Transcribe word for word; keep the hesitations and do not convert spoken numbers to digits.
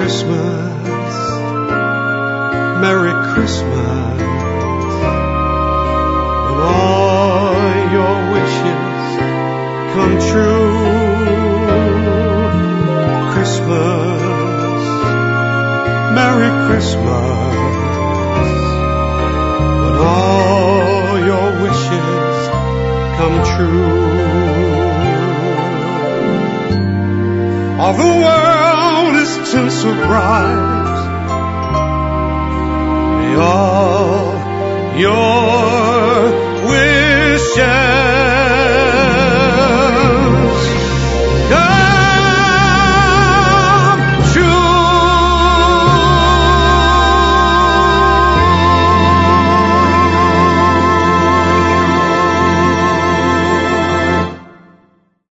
Christmas, Merry Christmas, when all your wishes come true. Christmas, Merry Christmas, when all your wishes come true. All the world is tinsel bright, may all your wishes